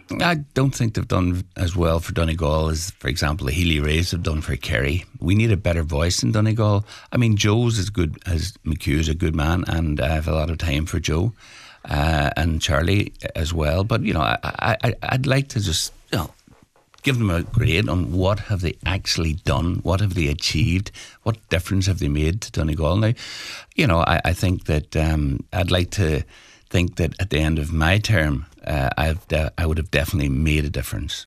I don't think they've done as well for Donegal as, for example, the Healy Rays have done for Kerry. We need a better voice in Donegal. I mean, Joe's as good as McHugh is a good man, and I have a lot of time for Joe and Charlie as well. But, I'd like to just, give them a grade on what have they actually done, what have they achieved, what difference have they made to Donegal. Now, I think that I'd like to think that at the end of my term, I would have definitely made a difference.